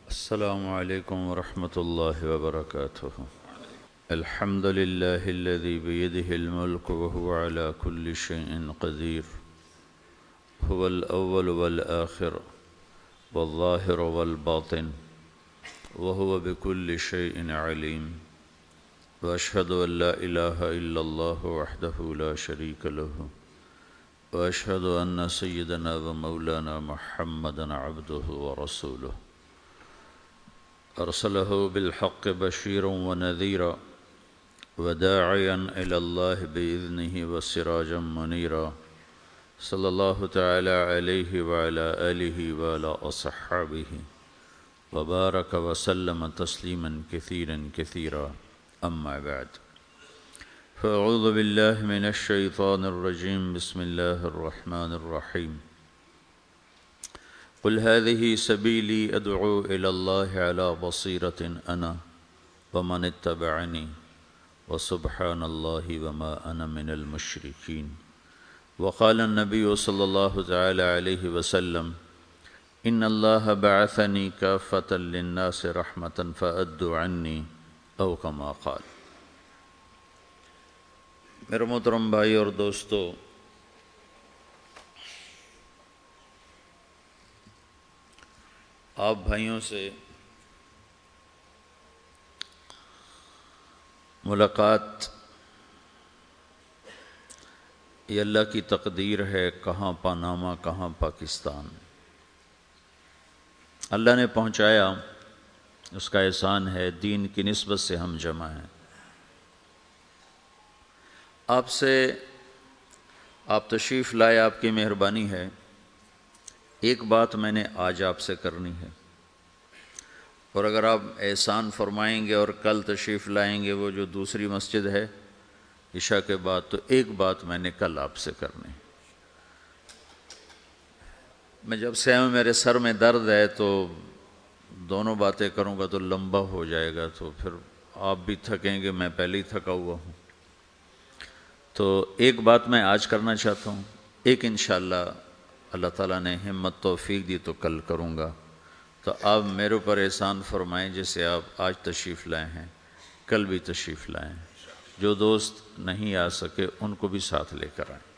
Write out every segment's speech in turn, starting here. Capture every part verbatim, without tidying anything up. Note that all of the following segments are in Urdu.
السلام عليكم ورحمة الله وبركاته. الحمد لله الذي بيده الملك وهو على كل شيء قدير. هو الأول والآخر والظاهر والباطن وهو بكل شيء عليم. وأشهد أن لا إله إلا الله وحده لا شريك له وأشهد أن سيدنا ومولانا محمدا عبده ورسوله أرسله بالحق بشيرا ونذيرا وداعيا إلى الله بإذنه وسراجا منيرا صلى الله تعالى عليه وعلى آله وعلى أصحابه وبارك وسلم تسليما كثيرا كثيرا. أما بعد، فأعوذ بالله من الشيطان الرجيم. بسم الله الرحمن الرحيم. قل هذه سبيلي أدعو إلى الله على بصيرة أنا ومن اتبعني وسبحان الله وما أنا من المشركين. وقال النبي صلى الله تعالى عليه وسلم: إن الله بعثني كافة للناس رحمة فأدوا عني أو كما قال. میرے محترم بھائی اور دوستو، آپ بھائیوں سے ملاقات یہ اللہ کی تقدیر ہے. کہاں پاناما، کہاں پاکستان. اللہ نے پہنچایا، اس کا احسان ہے. دین کی نسبت سے ہم جمع ہیں. آپ سے آپ تشریف لائے، آپ کی مہربانی ہے. ایک بات میں نے آج آپ سے کرنی ہے، اور اگر آپ احسان فرمائیں گے اور کل تشریف لائیں گے وہ جو دوسری مسجد ہے عشاء کے بعد، تو ایک بات میں نے کل آپ سے کرنی. میں جب سے آیا ہوں میرے سر میں درد ہے، تو دونوں باتیں کروں گا تو لمبا ہو جائے گا، تو پھر آپ بھی تھکیں گے، میں پہلے ہی تھکا ہوا ہوں. تو ایک بات میں آج کرنا چاہتا ہوں، ایک انشاءاللہ اللہ تعالیٰ نے ہمت توفیق دی تو کل کروں گا. تو آپ میرے اوپر احسان فرمائیں، جیسے آپ آج تشریف لائے ہیں کل بھی تشریف لائیں. جو دوست نہیں آ سکے ان کو بھی ساتھ لے کر آئیں.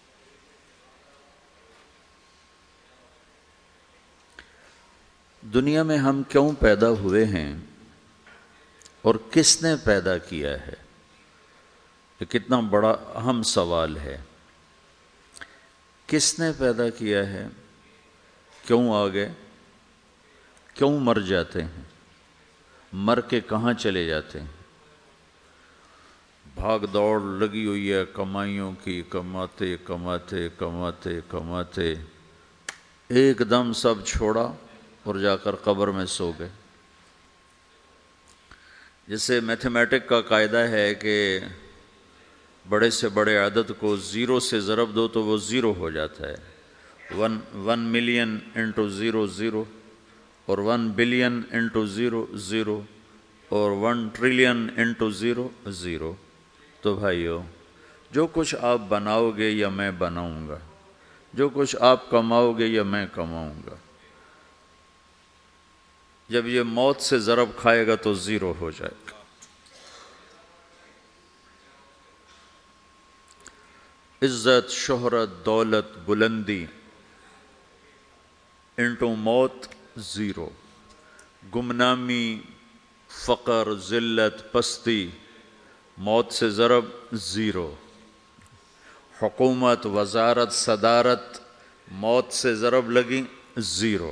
دنیا میں ہم کیوں پیدا ہوئے ہیں اور کس نے پیدا کیا ہے، یہ کتنا بڑا اہم سوال ہے. کس نے پیدا کیا ہے، کیوں آگے، کیوں مر جاتے ہیں، مر کے کہاں چلے جاتے ہیں. بھاگ دوڑ لگی ہوئی ہے کمائیوں کی، کماتے کماتے کماتے کماتے ایک دم سب چھوڑا اور جا کر قبر میں سو گئے. جیسے میتھمیٹک کا قاعدہ ہے کہ بڑے سے بڑے عدد کو زیرو سے ضرب دو تو وہ زیرو ہو جاتا ہے. One one million into zero zero, اور one billion into zero zero, اور one trillion into zero zero. تو بھائیو، جو کچھ آپ بناؤ گے یا میں بناؤں گا، جو کچھ آپ کماؤ گے یا میں کماؤں گا، جب یہ موت سے ضرب کھائے گا تو زیرو ہو جائے گا. عزت، شہرت، دولت، بلندی انٹو موت زیرو. گمنامی، فقر، ذلت، پستی موت سے ضرب زیرو. حکومت، وزارت، صدارت موت سے ضرب لگی زیرو.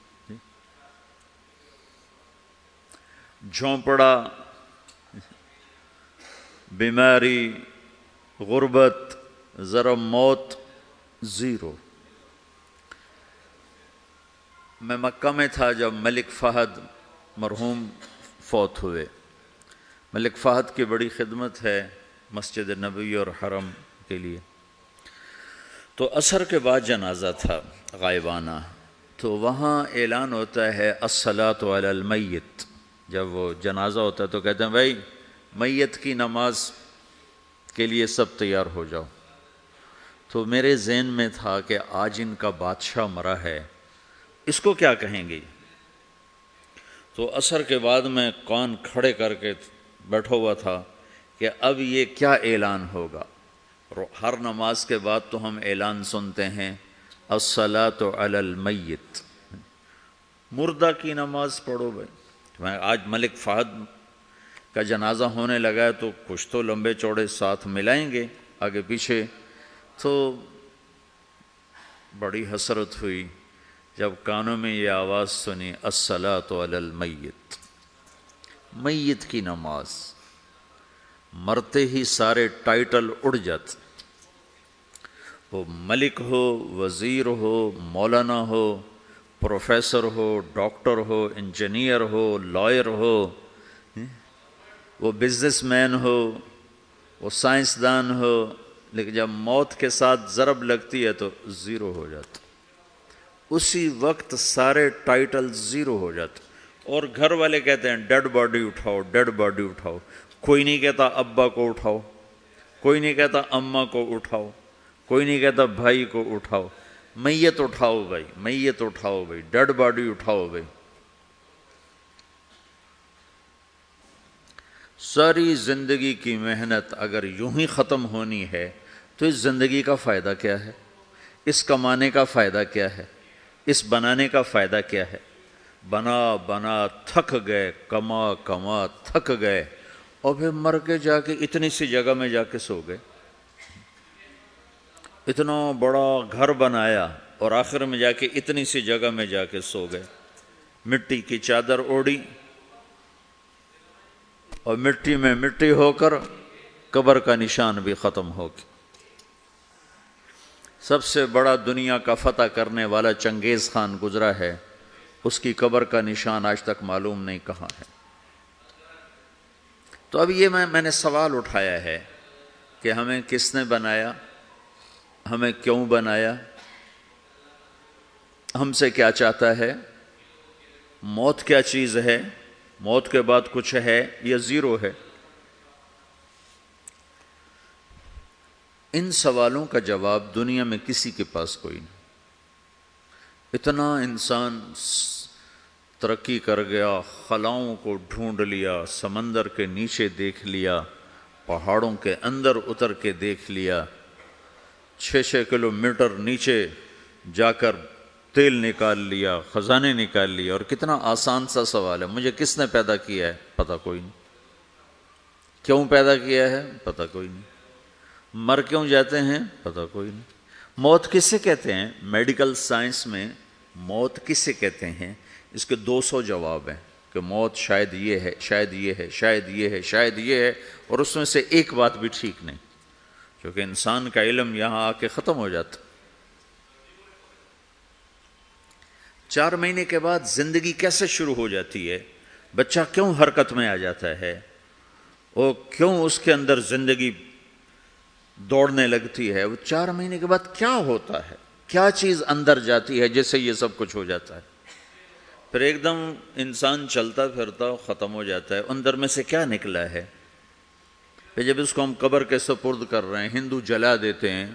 جھونپڑا، بیماری، غربت ضرب موت زیرو. میں مکہ میں تھا جب ملک فہد مرحوم فوت ہوئے. ملک فہد کی بڑی خدمت ہے مسجد نبوی اور حرم کے لیے. تو عصر کے بعد جنازہ تھا غائبانہ، تو وہاں اعلان ہوتا ہے الصلاۃ علی المیت. جب وہ جنازہ ہوتا ہے تو کہتے ہیں بھائی میت کی نماز کے لیے سب تیار ہو جاؤ. تو میرے ذہن میں تھا کہ آج ان کا بادشاہ مرا ہے، اس کو کیا کہیں گے. تو عصر کے بعد میں کان کھڑے کر کے بیٹھا ہوا تھا کہ اب یہ کیا اعلان ہوگا. ہر نماز کے بعد تو ہم اعلان سنتے ہیں الصلاۃ علی المیت، مردہ کی نماز پڑھو بھائی. میں آج ملک فہد کا جنازہ ہونے لگا ہے تو کچھ تو لمبے چوڑے ساتھ ملائیں گے آگے پیچھے. تو بڑی حسرت ہوئی جب کانوں میں یہ آواز سنی الصلاۃ علی المیت، میت کی نماز. مرتے ہی سارے ٹائٹل اڑ جاتے، وہ ملک ہو، وزیر ہو، مولانا ہو، پروفیسر ہو، ڈاکٹر ہو، انجینئر ہو، لائر ہو، وہ بزنس مین ہو، وہ سائنسدان ہو، لیکن جب موت کے ساتھ ضرب لگتی ہے تو زیرو ہو جاتا. اسی وقت سارے ٹائٹل زیرو ہو جاتے. اور گھر والے کہتے ہیں ڈیڈ باڈی اٹھاؤ، ڈیڈ باڈی اٹھاؤ. کوئی نہیں کہتا ابا کو اٹھاؤ، کوئی نہیں کہتا اماں کو اٹھاؤ، کوئی نہیں کہتا بھائی کو اٹھاؤ. میت اٹھاؤ بھائی، میت اٹھاؤ بھائی، ڈیڈ باڈی اٹھاؤ بھائی. ساری زندگی کی محنت اگر یوں ہی ختم ہونی ہے تو اس زندگی کا فائدہ کیا ہے؟ اس کمانے کا فائدہ کیا ہے؟ اس بنانے کا فائدہ کیا ہے؟ بنا بنا تھک گئے، کما کما تھک گئے، اور پھر مر کے جا کے اتنی سی جگہ میں جا کے سو گئے. اتنا بڑا گھر بنایا اور آخر میں جا کے اتنی سی جگہ میں جا کے سو گئے. مٹی کی چادر اوڑھی اور مٹی میں مٹی ہو کر قبر کا نشان بھی ختم ہو گیا. سب سے بڑا دنیا کا فتح کرنے والا چنگیز خان گزرا ہے، اس کی قبر کا نشان آج تک معلوم نہیں کہاں ہے. تو اب یہ میں میں نے سوال اٹھایا ہے کہ ہمیں کس نے بنایا، ہمیں کیوں بنایا، ہم سے کیا چاہتا ہے، موت کیا چیز ہے، موت کے بعد کچھ ہے یا زیرو ہے. ان سوالوں کا جواب دنیا میں کسی کے پاس کوئی نہیں. اتنا انسان ترقی کر گیا، خلاؤں کو ڈھونڈ لیا، سمندر کے نیچے دیکھ لیا، پہاڑوں کے اندر اتر کے دیکھ لیا، چھ چھ کلو میٹر نیچے جا کر تیل نکال لیا، خزانے نکال لیا. اور کتنا آسان سا سوال ہے، مجھے کس نے پیدا کیا ہے؟ پتہ کوئی نہیں. کیوں پیدا کیا ہے؟ پتہ کوئی نہیں. مر کیوں جاتے ہیں؟ پتہ کوئی نہیں. موت کسے کہتے ہیں؟ میڈیکل سائنس میں موت کسے کہتے ہیں اس کے دو سو جواب ہیں کہ موت شاید یہ ہے، شاید یہ ہے، شاید یہ ہے، شاید یہ ہے، اور اس میں سے ایک بات بھی ٹھیک نہیں، کیونکہ انسان کا علم یہاں آ کے ختم ہو جاتا. چار مہینے کے بعد زندگی کیسے شروع ہو جاتی ہے؟ بچہ کیوں حرکت میں آ جاتا ہے؟ وہ کیوں اس کے اندر زندگی دوڑنے لگتی ہے؟ وہ چار مہینے کے بعد کیا ہوتا ہے؟ کیا چیز اندر جاتی ہے جس سے یہ سب کچھ ہو جاتا ہے؟ پھر ایک دم انسان چلتا پھرتا ختم ہو جاتا ہے. اندر میں سے کیا نکلا ہے؟ پھر جب اس کو ہم قبر کے سپرد کر رہے ہیں، ہندو جلا دیتے ہیں،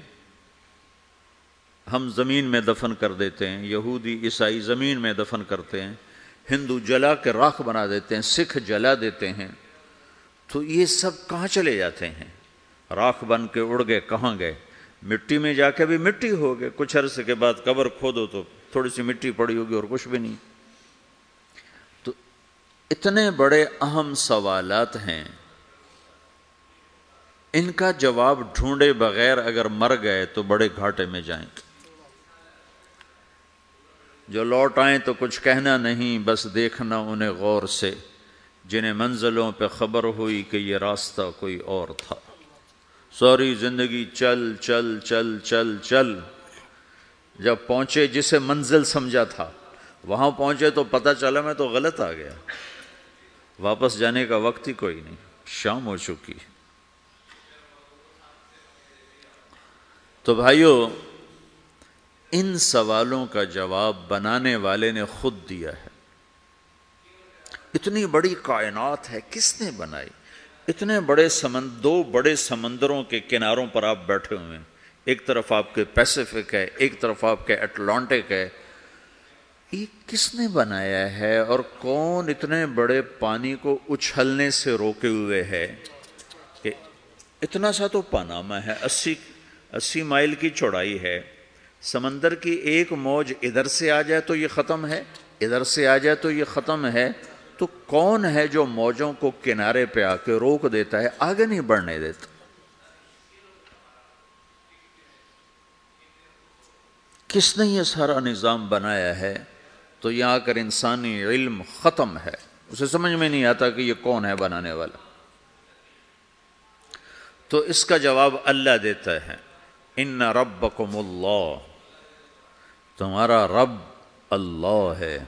ہم زمین میں دفن کر دیتے ہیں، یہودی عیسائی زمین میں دفن کرتے ہیں، ہندو جلا کے راکھ بنا دیتے ہیں، سکھ جلا دیتے ہیں، تو یہ سب کہاں چلے جاتے ہیں؟ راکھ بن کے اڑ گئے، کہاں گئے؟ مٹی میں جا کے بھی مٹی ہو گئے. کچھ عرصے کے بعد قبر کھودو تو تھوڑی سی مٹی پڑی ہوگی اور کچھ بھی نہیں. تو اتنے بڑے اہم سوالات ہیں، ان کا جواب ڈھونڈے بغیر اگر مر گئے تو بڑے گھاٹے میں جائیں گے. جو لوٹ آئیں تو کچھ کہنا نہیں، بس دیکھنا انہیں غور سے، جنہیں منزلوں پہ خبر ہوئی کہ یہ راستہ کوئی اور تھا. ساری زندگی چل چل چل چل چل، جب پہنچے جسے منزل سمجھا تھا وہاں پہنچے تو پتہ چلا میں تو غلط آ گیا. واپس جانے کا وقت ہی کوئی نہیں، شام ہو چکی. تو بھائیو، ان سوالوں کا جواب بنانے والے نے خود دیا ہے. اتنی بڑی کائنات ہے، کس نے بنائی؟ اتنے بڑے سمند دو بڑے سمندروں کے کناروں پر آپ بیٹھے ہوئے ہیں. ایک طرف آپ کے پیسیفک ہے، ایک طرف آپ کے اٹلانٹک ہے. یہ کس نے بنایا ہے اور کون اتنے بڑے پانی کو اچھلنے سے روکے ہوئے ہے کہ اتنا سا تو پاناما ہے، اسی اسی مائل کی چوڑائی ہے، سمندر کی ایک موج ادھر سے آ جائے تو یہ ختم ہے، ادھر سے آ جائے تو یہ ختم ہے، تو کون ہے جو موجوں کو کنارے پہ آ کے روک دیتا ہے، آگے نہیں بڑھنے دیتا؟ کس نے یہ سارا نظام بنایا ہے؟ تو یہاں آ کر انسانی علم ختم ہے، اسے سمجھ میں نہیں آتا کہ یہ کون ہے بنانے والا۔ تو اس کا جواب اللہ دیتا ہے، ان ربکم اللہ، تمہارا رب اللہ ہے،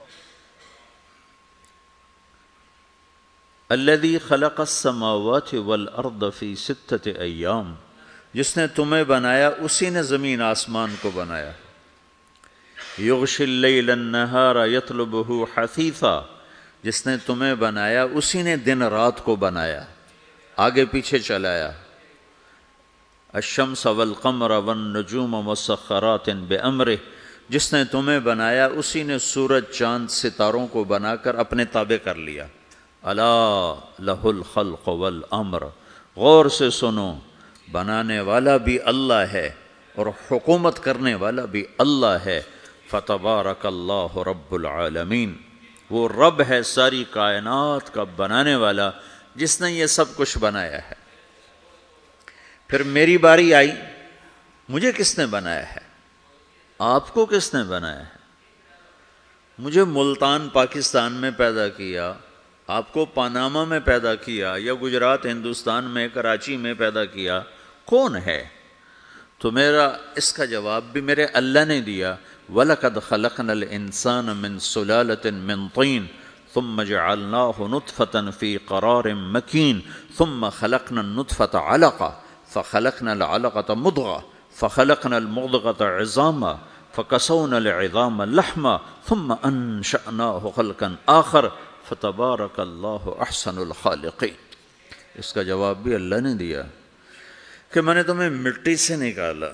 الذی خلق السماوات والارض فی ستۃ ایام، جس نے تمہیں بنایا اسی نے زمین آسمان کو بنایا، یغشی اللیل النہار یطلبہ حثیثا، جس نے تمہیں بنایا اسی نے دن رات کو بنایا، آگے پیچھے چلایا، الشمس والقمر والنجوم مسخرات بامرہ، جس نے تمہیں بنایا اسی نے سورج چاند ستاروں کو بنا کر اپنے تابع کر لیا، الا لہ الخلق والامر، غور سے سنو، بنانے والا بھی اللہ ہے اور حکومت کرنے والا بھی اللہ ہے، فتبارک اللہ رب العالمین، وہ رب ہے ساری کائنات کا بنانے والا جس نے یہ سب کچھ بنایا ہے۔ پھر میری باری آئی، مجھے کس نے بنایا ہے؟ آپ کو کس نے بنایا ہے؟ مجھے ملتان پاکستان میں پیدا کیا، آپ کو پاناما میں پیدا کیا، یا گجرات ہندوستان میں کراچی میں پیدا کیا، کون ہے؟ تو میرا اس کا جواب بھی میرے اللہ نے دیا، وَلَقَدْ خَلَقْنَا الْإِنسَانَ مِنْ سُلَالَةٍ مِنْ طِينٍ ثُمَّ جَعَلْنَاهُ نُطْفَةً فِي قَرَارٍ مَكِينٍ ثُمَّ خَلَقْنَا النُّطْفَةَ عَلَقَةً فخلقنا العلقة مضغة فخلقنا المضغة عظاما فكسونا العظام لحما ثم أنشأناه خلقا آخر فتبارك الله أحسن الخالقين۔ اس کا جواب بھی اللہ نے دیا کہ میں نے تمہیں مٹی سے نکالا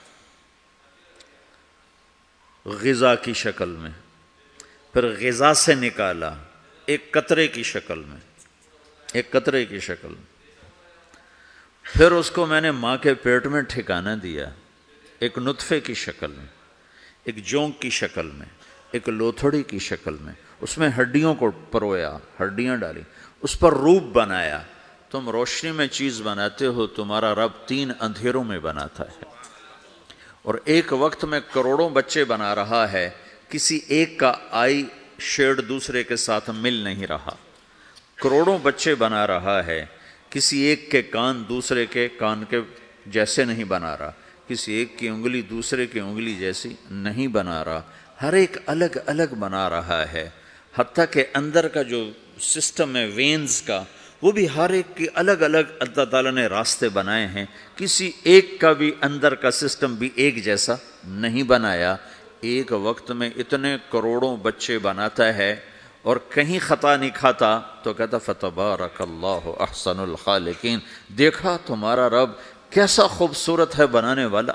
غذا کی شکل میں، پھر غذا سے نکالا ایک قطرے کی شکل میں، ایک قطرے کی شکل میں، پھر اس کو میں نے ماں کے پیٹ میں ٹھکانہ دیا ایک نطفے کی شکل میں، ایک جونک کی شکل میں، ایک لوتھڑی کی شکل میں، اس میں ہڈیوں کو پرویا، ہڈیاں ڈالی، اس پر روپ بنایا۔ تم روشنی میں چیز بناتے ہو، تمہارا رب تین اندھیروں میں بناتا ہے، اور ایک وقت میں کروڑوں بچے بنا رہا ہے، کسی ایک کا آئی شیڈ دوسرے کے ساتھ مل نہیں رہا، کروڑوں بچے بنا رہا ہے، کسی ایک کے کان دوسرے کے کان کے جیسے نہیں بنا رہا، کسی ایک کی انگلی دوسرے کی انگلی جیسی نہیں بنا رہا، ہر ایک الگ الگ بنا رہا ہے، حتیٰ کہ اندر کا جو سسٹم ہے وینز کا، وہ بھی ہر ایک کی الگ الگ اللہ تعالیٰ نے راستے بنائے ہیں، کسی ایک کا بھی اندر کا سسٹم بھی ایک جیسا نہیں بنایا، ایک وقت میں اتنے کروڑوں بچے بناتا ہے اور کہیں خطا نہیں کھاتا، تو کہتا فتبارک اللہ احسن الخالقین، دیکھا تمہارا رب کیسا خوبصورت ہے بنانے والا۔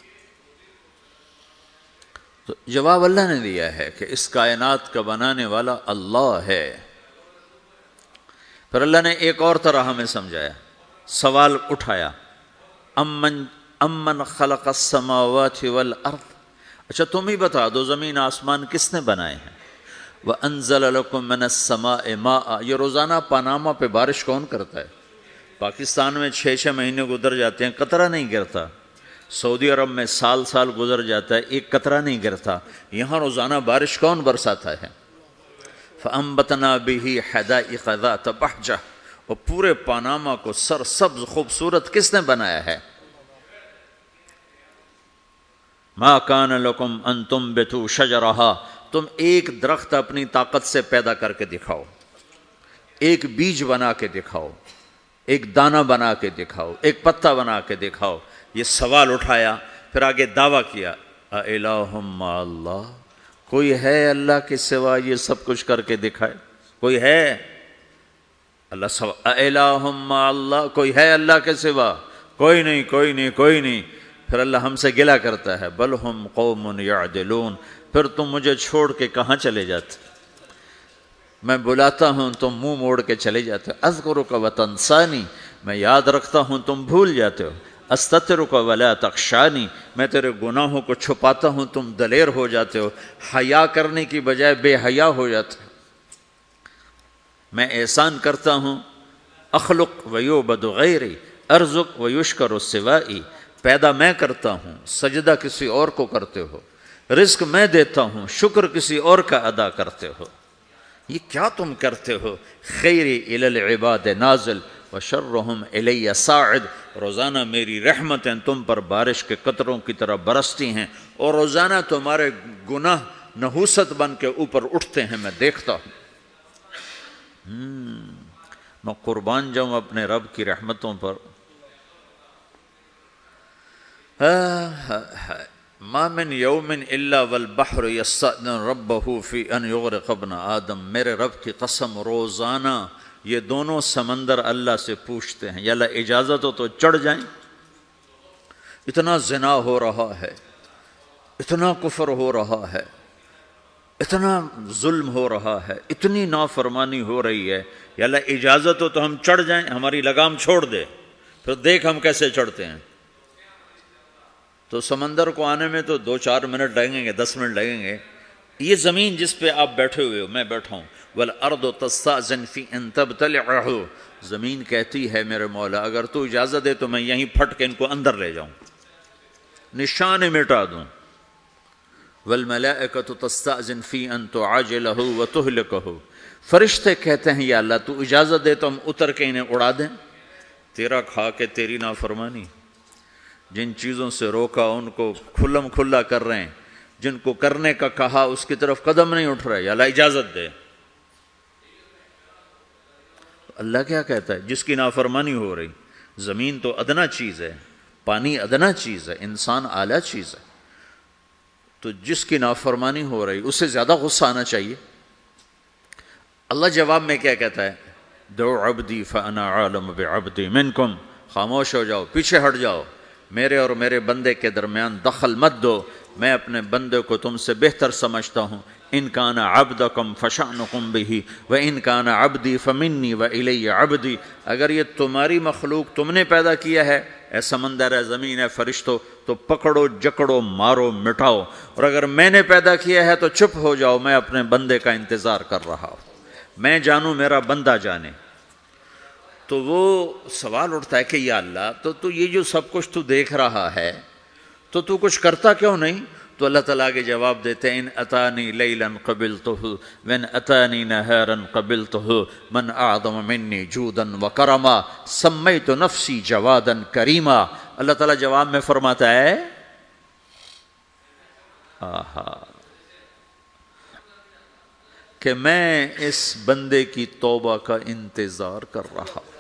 تو جواب اللہ نے دیا ہے کہ اس کائنات کا بنانے والا اللہ ہے۔ پھر اللہ نے ایک اور طرح ہمیں سمجھایا، سوال اٹھایا، امن امن خلق السماوات والارض، اچھا تم ہی بتا دو زمین آسمان کس نے بنائے ہیں؟ وَأَنزَلَ لَكُم مِّنَ السَّمَاءِ مَاءً، یہ روزانہ پاناما پہ بارش کون کرتا ہے؟ پاکستان میں چھ چھ مہینے گزر جاتے ہیں، قطرہ نہیں گرتا، سعودی عرب میں سال سال گزر جاتا ہے، ایک قطرہ نہیں گرتا، یہاں روزانہ بارش کون برساتا ہے؟ فَأَنبَتْنَا بِهِ حَدَائِقَ ذَاتَ بَهْجَةٍ، اور پورے پاناما کو سرسبز خوبصورت کس نے بنایا ہے؟ مَا كَانَ لَكُمْ أَن تُنبِتُوا شَجَرَهَا، تم ایک درخت اپنی طاقت سے پیدا کر کے دکھاؤ، ایک بیج بنا کے دکھاؤ، ایک دانہ بنا کے دکھاؤ، ایک پتا بنا کے دکھاؤ۔ یہ سوال اٹھایا، پھر آگے دعویٰ کیا، اِلَٰهٌ مَّعَ اللَّهِ، کوئی ہے اللہ کے سوا یہ سب کچھ کر کے دکھائے؟ کوئی ہے؟ اللہ سوا اِلَٰهٌ مَّعَ اللَّهِ، کوئی ہے اللہ کے سوا؟ کوئی نہیں، کوئی نہیں، کوئی نہیں۔ پھر اللہ ہم سے گلہ کرتا ہے بل ہم قوم یعدلون، پھر تم مجھے چھوڑ کے کہاں چلے جاتے؟ میں بلاتا ہوں تم منہ موڑ کے چلے جاتے ہو۔ اذکرک وتنسانی، میں یاد رکھتا ہوں تم بھول جاتے ہو۔ استترک ولا تخشانی، میں تیرے گناہوں کو چھپاتا ہوں تم دلیر ہو جاتے ہو، حیا کرنے کی بجائے بے حیا ہو جاتے ہو۔ میں احسان کرتا ہوں، اخلق ویعبد غیری ارزق ویشکر سوائی، پیدا میں کرتا ہوں، سجدہ کسی اور کو کرتے ہو، رزق میں دیتا ہوں، شکر کسی اور کا ادا کرتے ہو، یہ کیا تم کرتے ہو؟ خیری الی العباد نازل وشرہم الی صاعد، روزانہ میری رحمتیں تم پر بارش کے قطروں کی طرح برستی ہیں اور روزانہ تمہارے گناہ نحوست بن کے اوپر اٹھتے ہیں، میں دیکھتا ہوں۔ میں قربان جاؤں اپنے رب کی رحمتوں پر۔ ما من یوم الا والبحر یستأذن ربہ فی ان یغرق ابن آدم، میرے رب کی قسم روزانہ یہ دونوں سمندر اللہ سے پوچھتے ہیں یا اللہ اجازت ہو تو چڑھ جائیں، اتنا زنا ہو رہا ہے، اتنا کفر ہو رہا ہے، اتنا ظلم ہو رہا ہے، اتنی نافرمانی ہو رہی ہے، یا اللہ اجازت ہو تو ہم چڑھ جائیں، ہماری لگام چھوڑ دے، پھر دیکھ ہم کیسے چڑھتے ہیں۔ تو سمندر کو آنے میں تو دو چار منٹ لگیں گے، دس منٹ لگیں گے۔ یہ زمین جس پہ آپ بیٹھے ہوئے ہو، میں بیٹھا ہوں، وَالْأَرْضُ تَسْتَأْذِنُ فِي أَن تَبْتَلِعَهُ، زمین کہتی ہے میرے مولا اگر تو اجازت دے تو میں یہیں پھٹ کے ان کو اندر لے جاؤں، نشان مٹا دوں۔ وَالْمَلَائِكَةُ تَسْتَأْذِنُ فِي أَن تُعَاجِلَهُ وَتُهْلِكَهُ، فرشتے کہتے ہیں یا اللہ تو اجازت دے تو ہم اتر کے انہیں اڑا دیں، تیرا کھا کے تیری نافرمانی، جن چیزوں سے روکا ان کو کھلم کھلا کر رہے ہیں، جن کو کرنے کا کہا اس کی طرف قدم نہیں اٹھ رہے، یا اللہ اجازت دے۔ اللہ کیا کہتا ہے؟ جس کی نافرمانی ہو رہی، زمین تو ادنا چیز ہے، پانی ادنا چیز ہے، انسان اعلیٰ چیز ہے، تو جس کی نافرمانی ہو رہی اسے زیادہ غصہ آنا چاہیے۔ اللہ جواب میں کیا کہتا ہے؟ دعو عبدی فانا عالم بعبدی منکم، خاموش ہو جاؤ، پیچھے ہٹ جاؤ، میرے اور میرے بندے کے درمیان دخل مت دو، میں اپنے بندے کو تم سے بہتر سمجھتا ہوں۔ ان کان عبدکم فشأنکم بہ وان کان عبدی فمنی والی عبدی، اگر یہ تمہاری مخلوق تم نے پیدا کیا ہے، اے سمندر ہے، زمین ہے، فرشتوں، تو پکڑو جکڑو مارو مٹاؤ، اور اگر میں نے پیدا کیا ہے تو چپ ہو جاؤ، میں اپنے بندے کا انتظار کر رہا ہوں، میں جانوں میرا بندہ جانے۔ تو وہ سوال اٹھتا ہے کہ یا اللہ تو تو یہ جو سب کچھ تو دیکھ رہا ہے تو تو کچھ کرتا کیوں نہیں؟ تو اللہ تعالیٰ کے جواب دیتے ہیں ان اتانی لیلا قبلتہ وان اتانی نہارا قبلتہ من اعظم منی جودا وکرما سمیت نفسی جوادا کریما۔ اللہ تعالیٰ جواب میں فرماتا ہے آہا کہ میں اس بندے کی توبہ کا انتظار کر رہا ہوں،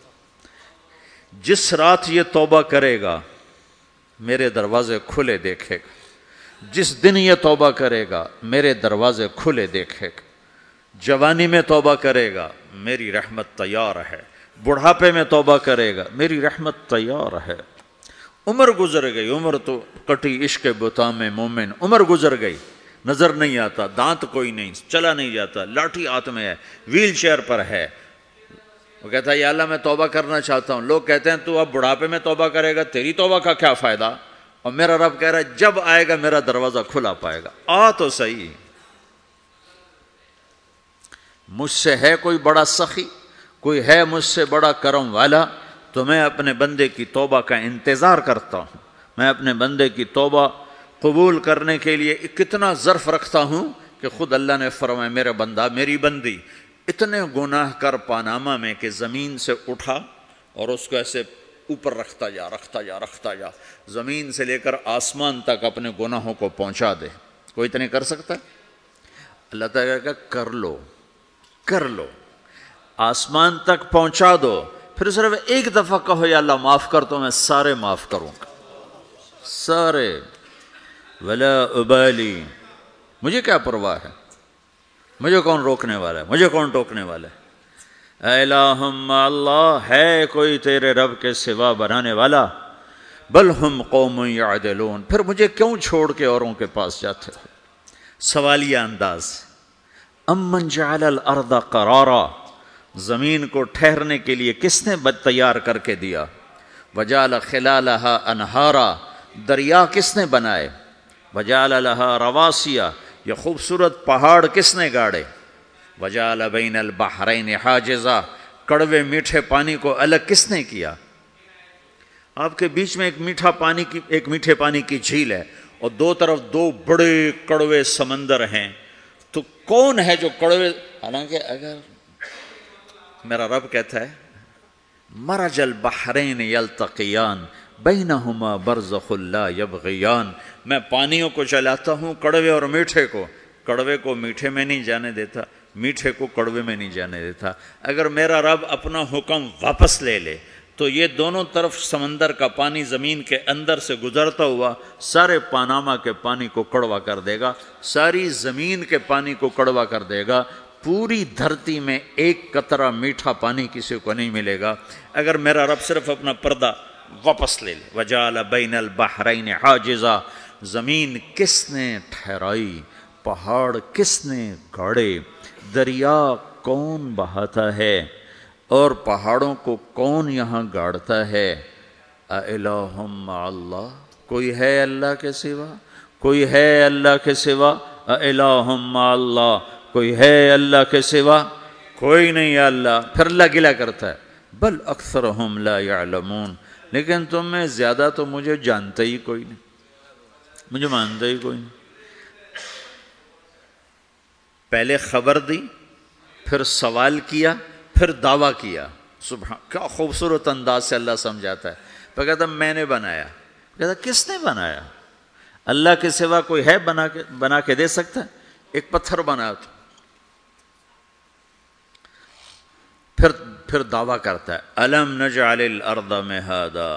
جس رات یہ توبہ کرے گا میرے دروازے کھلے دیکھے گا، جس دن یہ توبہ کرے گا میرے دروازے کھلے دیکھے گا، جوانی میں توبہ کرے گا میری رحمت تیار ہے، بڑھاپے میں توبہ کرے گا میری رحمت تیار ہے۔ عمر گزر گئی، عمر تو کٹی عشق بتا میں مومن، عمر گزر گئی، نظر نہیں آتا، دانت کوئی نہیں، چلا نہیں جاتا، لاٹھی ہاتھ میں ہے، ویل چیئر پر ہے، وہ کہتا ہے یا اللہ میں توبہ کرنا چاہتا ہوں۔ لوگ کہتے ہیں تو اب بڑھاپے میں توبہ کرے گا، تیری توبہ کا کیا فائدہ؟ اور میرا رب کہہ رہا ہے جب آئے گا میرا دروازہ کھلا پائے گا، آ تو صحیح۔ مجھ سے ہے کوئی بڑا سخی، کوئی ہے مجھ سے بڑا کرم والا، تو میں اپنے بندے کی توبہ کا انتظار کرتا ہوں، میں اپنے بندے کی توبہ قبول کرنے کے لیے کتنا ظرف رکھتا ہوں کہ خود اللہ نے فرمایا میرا بندہ میری بندی اتنے گناہ کر پاناما میں کہ زمین سے اٹھا اور اس کو ایسے اوپر رکھتا جا رکھتا جا رکھتا جا زمین سے لے کر آسمان تک اپنے گناہوں کو پہنچا دے۔ کوئی اتنے کر سکتا ہے؟ اللہ تعالیٰ کا کر لو کر لو، آسمان تک پہنچا دو، پھر صرف ایک دفعہ کہو یا اللہ معاف کر تو میں سارے معاف کروں گا، سارے، ولا ابالی، مجھے کیا پرواہ ہے، مجھے کون روکنے والا ہے، مجھے کون ٹوکنے والا ہے۔ اے الہم اللہ، ہے کوئی تیرے رب کے سوا بنانے والا؟ بل ہم قوم یعدلون، پھر مجھے کیوں چھوڑ کے اوروں کے پاس جاتے ہو؟ سوالیہ انداز. امن جعل الارض قرارا، زمین کو ٹھہرنے کے لیے کس نے بد تیار کر کے دیا؟ وجعل خلالہا انہارا، دریا کس نے بنائے؟ وجعل لہا رواسیا، یہ خوبصورت پہاڑ کس نے گاڑے؟ وجعل بین البحرین حاجزا، کڑوے میٹھے پانی کو الگ کس نے کیا؟ آپ کے بیچ میں ایک میٹھا پانی کی ایک میٹھے پانی کی جھیل ہے اور دو طرف دو بڑے کڑوے سمندر ہیں، تو کون ہے جو کڑوے؟ حالانکہ اگر میرا رب کہتا ہے مرج البحرین یلتقیان بینہما برزخ لا یبغیان، میں پانیوں کو چلاتا ہوں، کڑوے اور میٹھے کو، کڑوے کو میٹھے میں نہیں جانے دیتا، میٹھے کو کڑوے میں نہیں جانے دیتا. اگر میرا رب اپنا حکم واپس لے لے تو یہ دونوں طرف سمندر کا پانی زمین کے اندر سے گزرتا ہوا سارے پاناما کے پانی کو کڑوا کر دے گا، ساری زمین کے پانی کو کڑوا کر دے گا. پوری دھرتی میں ایک قطرہ میٹھا پانی کسی کو نہیں ملے گا اگر میرا رب صرف اپنا پردہ واپس لے لے. وجعل بین البحرین حاجزا، زمین کس نے ٹھہرائی، پہاڑ کس نے گاڑے، دریا کون بہاتا ہے اور پہاڑوں کو کون یہاں گاڑتا ہے؟ اِلٰہٌ مع اللہ، کوئی ہے اللہ کے سوا؟ کوئی ہے اللہ کے سوا؟ اِلٰہٌ مع اللہ، کوئی ہے اللہ کے سوا؟ کوئی نہیں ہے اللہ. پھر اللہ گلہ کرتا ہے بل اکثرہم لا یعلمون، لیکن تم میں زیادہ تو مجھے جانتا ہی کوئی نہیں، مجھے مانتا ہی کوئی نہیں. پہلے خبر دی، پھر سوال کیا، پھر دعویٰ کیا. سبحان، کیا خوبصورت انداز سے اللہ سمجھاتا ہے. پھر کہتا میں نے بنایا. کہتا کس نے بنایا؟ اللہ کے سوا کوئی ہے بنا کے بنا کے دے سکتا ہے؟ ایک پتھر بنا تو پھر پھر دعویٰ کرتا ہے الم نجعل الارض مہادا،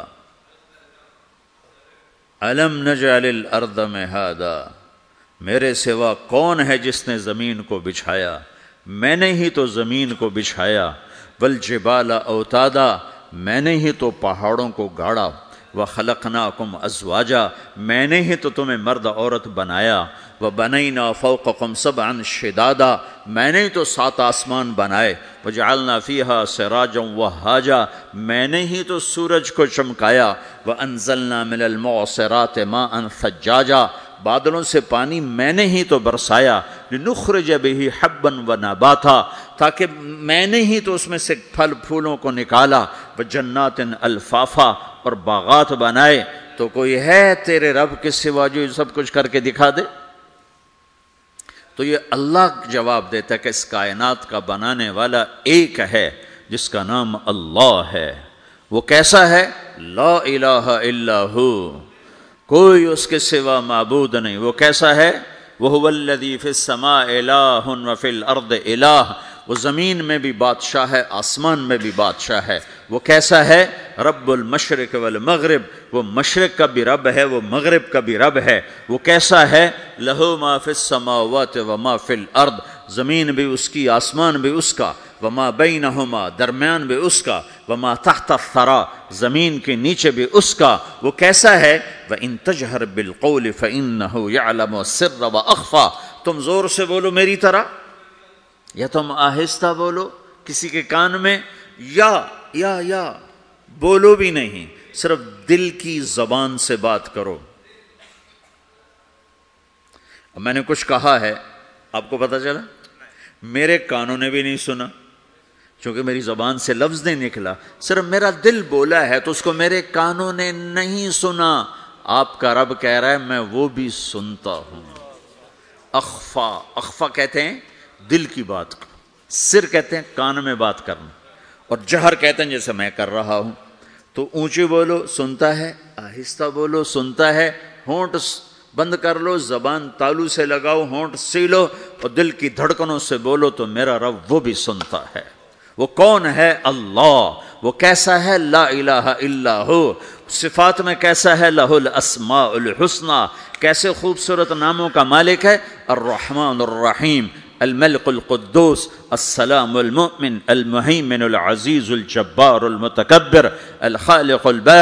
الم نجعل الارض مہادا، میرے سوا کون ہے جس نے زمین کو بچھایا؟ میں نے ہی تو زمین کو بچھایا. والجبال اوتادا، میں نے ہی تو پہاڑوں کو گاڑا. وخلقناکم ازواجا، میں نے ہی تو تمہیں مرد عورت بنایا. وبنینا فوقکم سبعا شدادا، میں نے ہی تو سات آسمان بنائے. وجعلنا فیہا سراجا وہاجا، میں نے ہی تو سورج کو چمکایا. وانزلنا من المعصرات ماء ثجاجا، بادلوں سے پانی میں نے ہی تو برسایا. لنخرج به حبا ونباتا، تاکہ میں نے ہی تو اس میں سے پھل پھولوں کو نکالا. وجنات الفافا، اور باغات بنائے. تو کوئی ہے تیرے رب کے سوا جو سب کچھ کر کے دکھا دے؟ تو یہ اللہ جواب دیتا ہے کہ اس کائنات کا بنانے والا ایک ہے جس کا نام اللہ ہے. وہ کیسا ہے؟ لا الہ الا ہو، کوئی اس کے سوا معبود نہیں. وہ کیسا ہے؟ وَهُوَ الَّذِي فِي السَّمَاءِ إِلَٰهٌ وَفِي الْأَرْضِ إِلَٰهٌ، وہ زمین میں بھی بادشاہ ہے، آسمان میں بھی بادشاہ ہے. وہ کیسا ہے؟ رب المشرق والمغرب، وہ مشرق کا بھی رب ہے، وہ مغرب کا بھی رب ہے. وہ کیسا ہے؟ لَهُ مَا فِي السَّمَاوَاتِ وَمَا فِي الْأَرْضِ، زمین بھی اس کی، آسمان بھی اس کا. وما بینہما، درمیان بھی اس کا. وما تحت الثری، زمین کے نیچے بھی اس کا. وہ کیسا ہے؟ وَإِن تَجْهَرْ بِالْقَوْلِ فَإِنَّهُ يَعْلَمُ السِّرَّ وَأَخْفَى، تم زور سے بولو میری طرح یا تم آہستہ بولو کسی کے کان میں، یا یا یا بولو بھی نہیں، صرف دل کی زبان سے بات کرو. اب میں نے کچھ کہا ہے، آپ کو پتہ چلا؟ میرے کانوں نے بھی نہیں سنا چونکہ میری زبان سے لفظ نہیں نکلا، صرف میرا دل بولا ہے تو اس کو میرے کانوں نے نہیں سنا. آپ کا رب کہہ رہا ہے میں وہ بھی سنتا ہوں. اخفا، اخفا کہتے ہیں دل کی بات کو، سر کہتے ہیں کان میں بات کرنا، اور جہر کہتے ہیں جیسے میں کر رہا ہوں. تو اونچی بولو سنتا ہے، آہستہ بولو سنتا ہے. ہونٹ بند کر لو، زبان تالو سے لگاؤ، ہونٹ سیلو اور دل کی دھڑکنوں سے بولو تو میرا رب وہ بھی سنتا ہے. وہ کون ہے؟ اللہ. وہ کیسا ہے؟ لا الہ الا ہو. صفات میں کیسا ہے؟ لہ الاسماء الحسنی، کیسے خوبصورت ناموں کا مالک ہے. الرحمن الرحیم، الملک القدوس، السلام المؤمن، المہیمن العزیز الجبار المتکبر، الخالق الباری،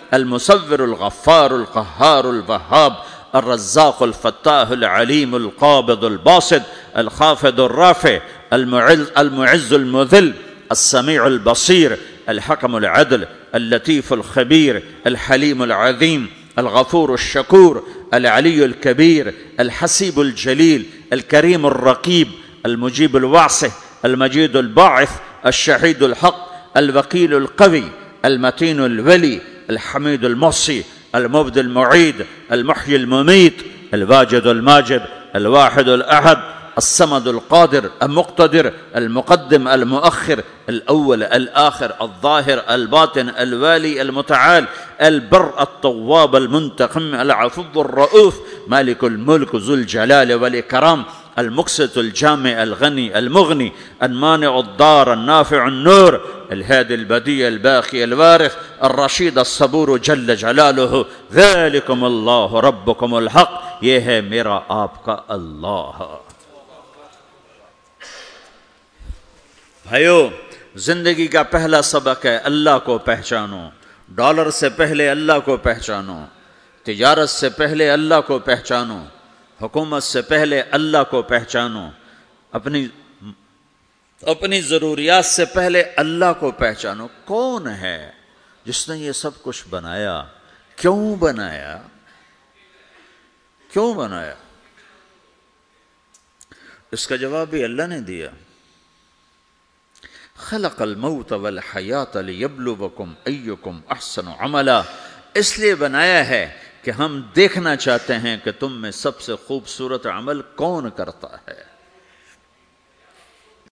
المصور الغفار القهار الوهاب الرزاق الفتاح العليم القابض الباسط الخافض الرافع المعز, المعز المذل السميع البصير الحكم العدل اللطيف الخبير الحليم العظيم الغفور الشكور العلي الكبير الحسيب الجليل الكريم الرقيب المجيب الواسع المجيد الباعث الشهيد الحق الوكيل القوي المتين الولي الحميد المحصي المبدي المعيد المحيي المميت الواجد الماجد الواحد الأحد الصمد القادر المقتدر المقدم المؤخر الأول الآخر الظاهر الباطن الوالي المتعال البر التواب المنتقم العفو الرؤوف مالك الملك ذو الجلال والإكرام المقسط الجامع الغني المغني المانع الضار النافع النور الهادي البديع الباقي الوارث الرشيد الصبور جل جلالہ ذلكم اللہ ربكم الحق، یہ ہے میرا آپ کا اللہ۔ بھائیو، زندگی کا پہلا سبق ہے اللہ کو پہچانو۔ ڈالر سے پہلے اللہ کو پہچانو، تجارت سے پہلے اللہ کو پہچانو، حکومت سے پہلے اللہ کو پہچانو، اپنی اپنی ضروریات سے پہلے اللہ کو پہچانو۔ کون ہے جس نے یہ سب کچھ بنایا؟ کیوں بنایا؟ کیوں بنایا؟ اس کا جواب بھی اللہ نے دیا۔ خلق الموت والحیات لیبلوکم ایکم احسن عملا، اس لیے بنایا ہے کہ ہم دیکھنا چاہتے ہیں کہ تم میں سب سے خوبصورت عمل کون کرتا ہے۔